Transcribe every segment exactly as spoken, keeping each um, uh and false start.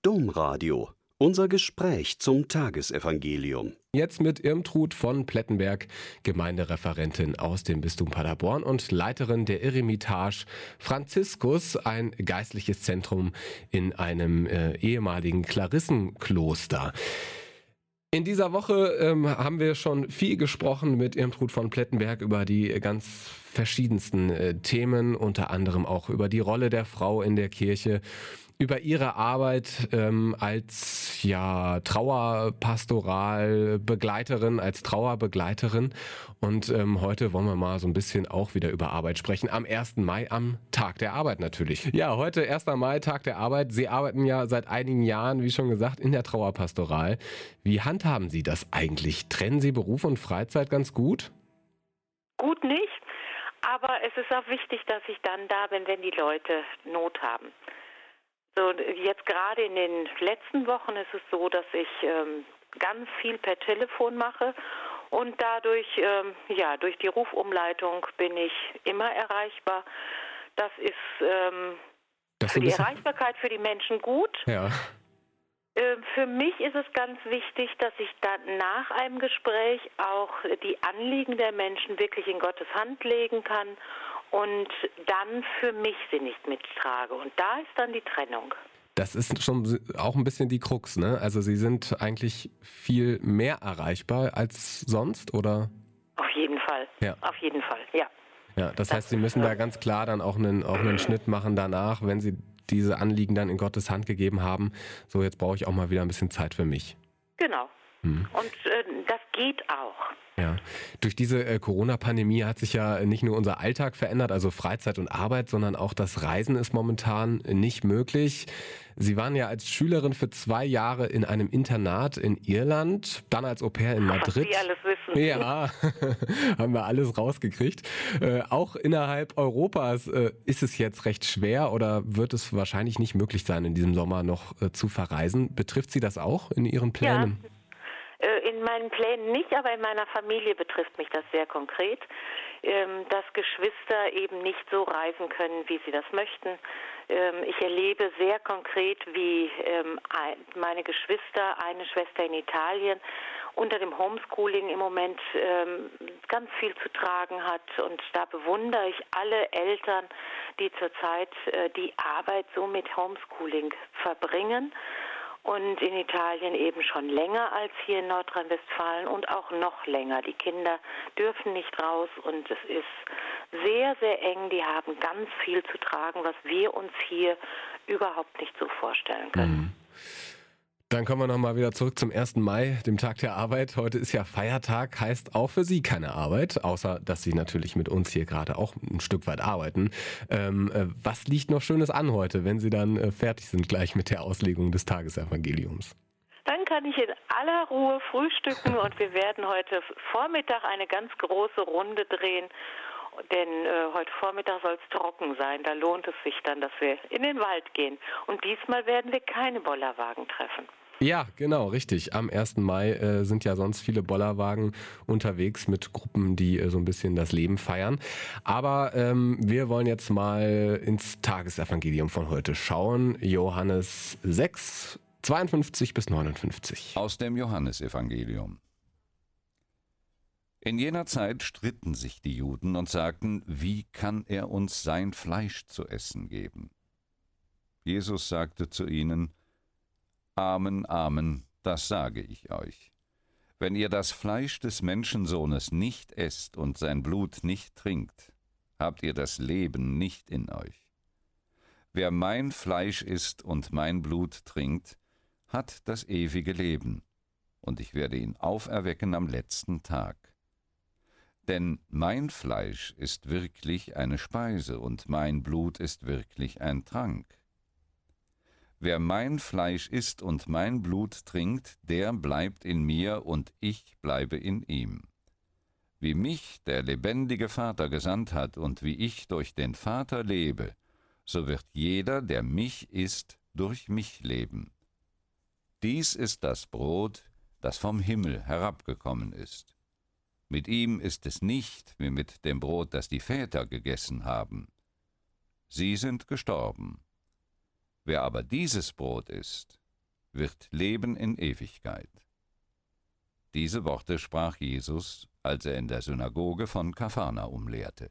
Domradio. Unser Gespräch zum Tagesevangelium. Jetzt mit Irmtrud von Plettenberg, Gemeindereferentin aus dem Bistum Paderborn und Leiterin der Eremitage Franziskus, ein geistliches Zentrum in einem äh, ehemaligen Klarissenkloster. In dieser Woche ähm, haben wir schon viel gesprochen mit Irmtrud von Plettenberg über die ganz verschiedensten äh, Themen, unter anderem auch über die Rolle der Frau in der Kirche, über ihre Arbeit ähm, als ja Trauerpastoralbegleiterin, als Trauerbegleiterin. Und ähm, heute wollen wir mal so ein bisschen auch wieder über Arbeit sprechen. Am ersten Mai, am Tag der Arbeit natürlich. Ja, heute erster Mai, Tag der Arbeit. Sie arbeiten ja seit einigen Jahren, wie schon gesagt, in der Trauerpastoral. Wie handhaben Sie das eigentlich? Trennen Sie Beruf und Freizeit ganz gut? Gut nicht, aber es ist auch wichtig, dass ich dann da bin, wenn die Leute Not haben. So, jetzt gerade in den letzten Wochen ist es so, dass ich ähm, ganz viel per Telefon mache und dadurch, ähm, ja, durch die Rufumleitung bin ich immer erreichbar. Das ist ähm, das für die Erreichbarkeit für die Menschen gut. Ja. Ähm, für mich ist es ganz wichtig, dass ich dann nach einem Gespräch auch die Anliegen der Menschen wirklich in Gottes Hand legen kann und dann für mich sie nicht mittrage. Und da ist dann die Trennung. Das ist schon auch ein bisschen die Krux, ne? Also Sie sind eigentlich viel mehr erreichbar als sonst, oder? Auf jeden Fall, ja. Auf jeden Fall, ja. Ja, das, das heißt, Sie müssen da ganz klar dann auch einen, auch einen Schnitt machen danach, wenn Sie diese Anliegen dann in Gottes Hand gegeben haben. So, jetzt brauche ich auch mal wieder ein bisschen Zeit für mich. Genau. Hm. Und äh, das geht auch. Ja, durch diese äh, Corona-Pandemie hat sich ja nicht nur unser Alltag verändert, also Freizeit und Arbeit, sondern auch das Reisen ist momentan nicht möglich. Sie waren ja als Schülerin für zwei Jahre in einem Internat in Irland, dann als Au-pair in Madrid. Was Sie alles wissen. Ja, haben wir alles rausgekriegt. Äh, auch innerhalb Europas äh, ist es jetzt recht schwer oder wird es wahrscheinlich nicht möglich sein, in diesem Sommer noch äh, zu verreisen. Betrifft Sie das auch in Ihren Plänen? Ja. In meinen Plänen nicht, aber in meiner Familie betrifft mich das sehr konkret, dass Geschwister eben nicht so reisen können, wie sie das möchten. Ich erlebe sehr konkret, wie meine Geschwister, eine Schwester in Italien, unter dem Homeschooling im Moment ganz viel zu tragen hat. Und da bewundere ich alle Eltern, die zurzeit die Arbeit so mit Homeschooling verbringen. Und in Italien eben schon länger als hier in Nordrhein-Westfalen und auch noch länger. Die Kinder dürfen nicht raus und es ist sehr, sehr eng. Die haben ganz viel zu tragen, was wir uns hier überhaupt nicht so vorstellen können. Mhm. Dann kommen wir nochmal wieder zurück zum ersten Mai, dem Tag der Arbeit. Heute ist ja Feiertag, heißt auch für Sie keine Arbeit, außer dass Sie natürlich mit uns hier gerade auch ein Stück weit arbeiten. Ähm, äh, was liegt noch Schönes an heute, wenn Sie dann äh, fertig sind gleich mit der Auslegung des Tagesevangeliums? Dann kann ich in aller Ruhe frühstücken und wir werden heute Vormittag eine ganz große Runde drehen. Denn äh, heute Vormittag soll es trocken sein. Da lohnt es sich dann, dass wir in den Wald gehen. Und diesmal werden wir keine Bollerwagen treffen. Ja, genau, richtig. Am ersten Mai äh, sind ja sonst viele Bollerwagen unterwegs mit Gruppen, die äh, so ein bisschen das Leben feiern. Aber ähm, wir wollen jetzt mal ins Tagesevangelium von heute schauen. Johannes sechs, zweiundfünfzig bis neunundfünfzig. Aus dem Johannesevangelium. In jener Zeit stritten sich die Juden und sagten, wie kann er uns sein Fleisch zu essen geben? Jesus sagte zu ihnen, Amen, Amen, das sage ich euch. Wenn ihr das Fleisch des Menschensohnes nicht esst und sein Blut nicht trinkt, habt ihr das Leben nicht in euch. Wer mein Fleisch isst und mein Blut trinkt, hat das ewige Leben, und ich werde ihn auferwecken am letzten Tag. Denn mein Fleisch ist wirklich eine Speise und mein Blut ist wirklich ein Trank. Wer mein Fleisch isst und mein Blut trinkt, der bleibt in mir und ich bleibe in ihm. Wie mich der lebendige Vater gesandt hat und wie ich durch den Vater lebe, so wird jeder, der mich isst, durch mich leben. Dies ist das Brot, das vom Himmel herabgekommen ist. Mit ihm ist es nicht wie mit dem Brot, das die Väter gegessen haben. Sie sind gestorben. Wer aber dieses Brot isst, wird Leben in Ewigkeit. Diese Worte sprach Jesus, als er in der Synagoge von Kapharnaum lehrte.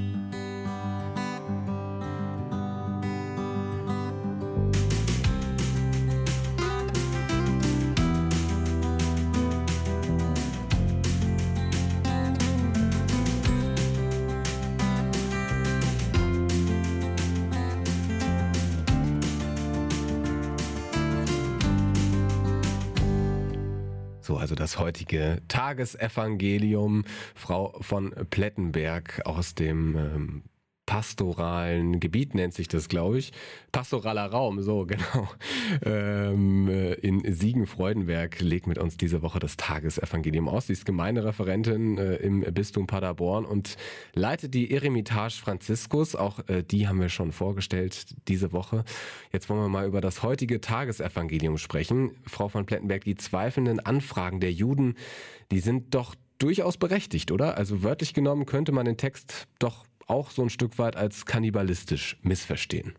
So, also das heutige Tagesevangelium. Frau von Plettenberg aus dem ähm, pastoralen Gebiet nennt sich das, glaube ich. Pastoraler Raum, so genau. Ähm, in Siegen-Freudenberg legt mit uns diese Woche das Tagesevangelium aus. Sie ist Gemeindereferentin äh, im Bistum Paderborn und leitet die Eremitage Franziskus. Auch äh, die haben wir schon vorgestellt diese Woche. Jetzt wollen wir mal über das heutige Tagesevangelium sprechen. Frau von Plettenberg, die zweifelnden Anfragen der Juden, die sind doch durchaus berechtigt, oder? Also wörtlich genommen könnte man den Text doch auch so ein Stück weit als kannibalistisch missverstehen.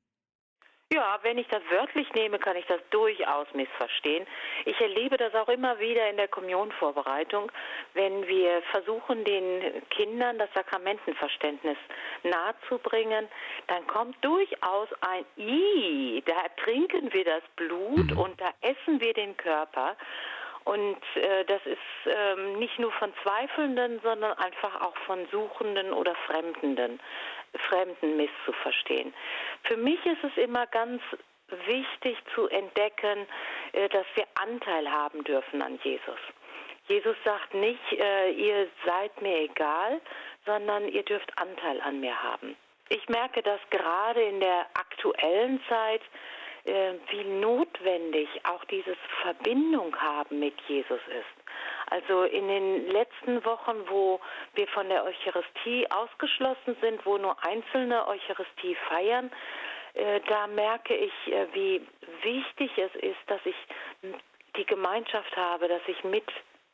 Ja, wenn ich das wörtlich nehme, kann ich das durchaus missverstehen. Ich erlebe das auch immer wieder in der Kommunionvorbereitung, wenn wir versuchen, den Kindern das Sakramentenverständnis nahezubringen, dann kommt durchaus ein I, da trinken wir das Blut mhm. und da essen wir den Körper. Und äh, das ist ähm, nicht nur von Zweifelnden, sondern einfach auch von Suchenden oder Fremdenden, Fremden misszuverstehen. Für mich ist es immer ganz wichtig zu entdecken, äh, dass wir Anteil haben dürfen an Jesus. Jesus sagt nicht, äh, ihr seid mir egal, sondern ihr dürft Anteil an mir haben. Ich merke, dass gerade in der aktuellen Zeit wie notwendig auch dieses Verbindung haben mit Jesus ist. Also in den letzten Wochen, wo wir von der Eucharistie ausgeschlossen sind, wo nur Einzelne Eucharistie feiern, äh, da merke ich, äh, wie wichtig es ist, dass ich die Gemeinschaft habe, dass ich mit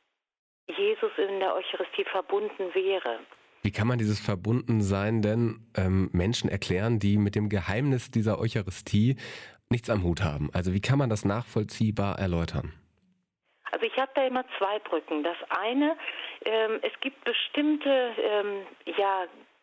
Jesus in der Eucharistie verbunden wäre. Wie kann man dieses Verbundensein denn ähm, Menschen erklären, die mit dem Geheimnis dieser Eucharistie nichts am Hut haben? Also wie kann man das nachvollziehbar erläutern? Also ich habe da immer zwei Brücken. Das eine, ähm, es gibt bestimmte ähm, ja,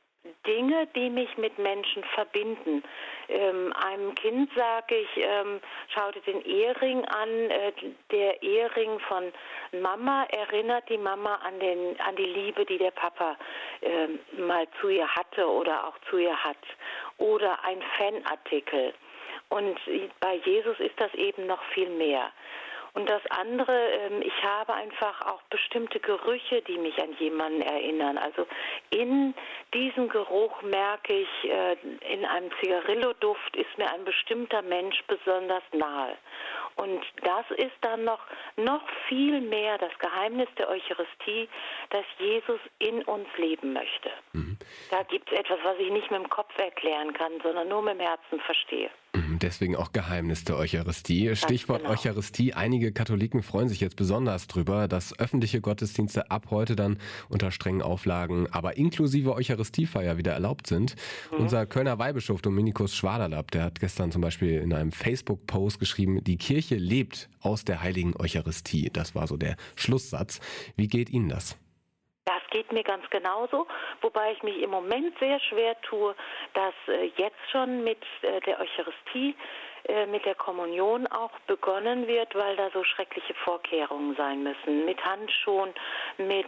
Dinge, die mich mit Menschen verbinden. Ähm, einem Kind sage ich, ähm, schau dir den Ehering an. Äh, der Ehering von Mama erinnert die Mama an, den, an die Liebe, die der Papa ähm, mal zu ihr hatte oder auch zu ihr hat. Oder ein Fanartikel. Und bei Jesus ist das eben noch viel mehr. Und das andere, ich habe einfach auch bestimmte Gerüche, die mich an jemanden erinnern. Also in diesem Geruch merke ich, in einem Zigarillo-Duft ist mir ein bestimmter Mensch besonders nahe. Und das ist dann noch, noch viel mehr das Geheimnis der Eucharistie, dass Jesus in uns leben möchte. Mhm. Da gibt es etwas, was ich nicht mit dem Kopf erklären kann, sondern nur mit dem Herzen verstehe. Deswegen auch Geheimnis der Eucharistie. Ganz Stichwort genau. Eucharistie. Einige Katholiken freuen sich jetzt besonders drüber, dass öffentliche Gottesdienste ab heute dann unter strengen Auflagen, aber inklusive Eucharistiefeier wieder erlaubt sind. Mhm. Unser Kölner Weihbischof Dominikus Schwaderlapp, der hat gestern zum Beispiel in einem Facebook-Post geschrieben, die Kirche lebt aus der heiligen Eucharistie. Das war so der Schlusssatz. Wie geht Ihnen das? Das geht mir ganz genauso, wobei ich mich im Moment sehr schwer tue, dass äh, jetzt schon mit äh, der Eucharistie, äh, mit der Kommunion auch begonnen wird, weil da so schreckliche Vorkehrungen sein müssen, mit Handschuhen, mit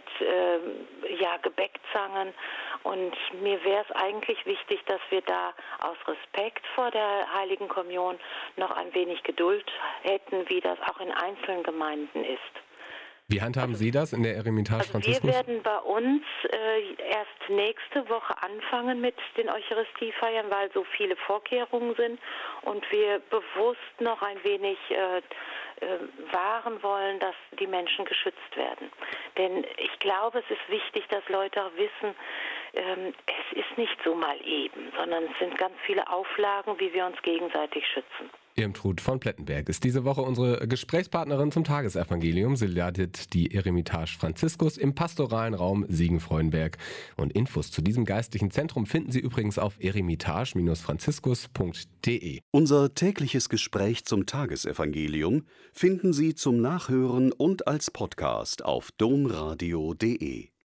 äh, ja, Gebäckzangen. Und mir wäre es eigentlich wichtig, dass wir da aus Respekt vor der Heiligen Kommunion noch ein wenig Geduld hätten, wie das auch in einzelnen Gemeinden ist. Wie handhaben Sie das in der Eremitage also Franziskus? Wir werden bei uns äh, erst nächste Woche anfangen mit den Eucharistiefeiern, weil so viele Vorkehrungen sind und wir bewusst noch ein wenig äh, äh, wahren wollen, dass die Menschen geschützt werden. Denn ich glaube, es ist wichtig, dass Leute auch wissen, ähm, es ist nicht so mal eben, sondern es sind ganz viele Auflagen, wie wir uns gegenseitig schützen. Irmtrud von Plettenberg ist diese Woche unsere Gesprächspartnerin zum Tagesevangelium. Sie leitet die Eremitage Franziskus im pastoralen Raum Siegen-Freudenberg. Und Infos zu diesem geistlichen Zentrum finden Sie übrigens auf eremitage Bindestrich franziskus punkt de. Unser tägliches Gespräch zum Tagesevangelium finden Sie zum Nachhören und als Podcast auf domradio punkt de.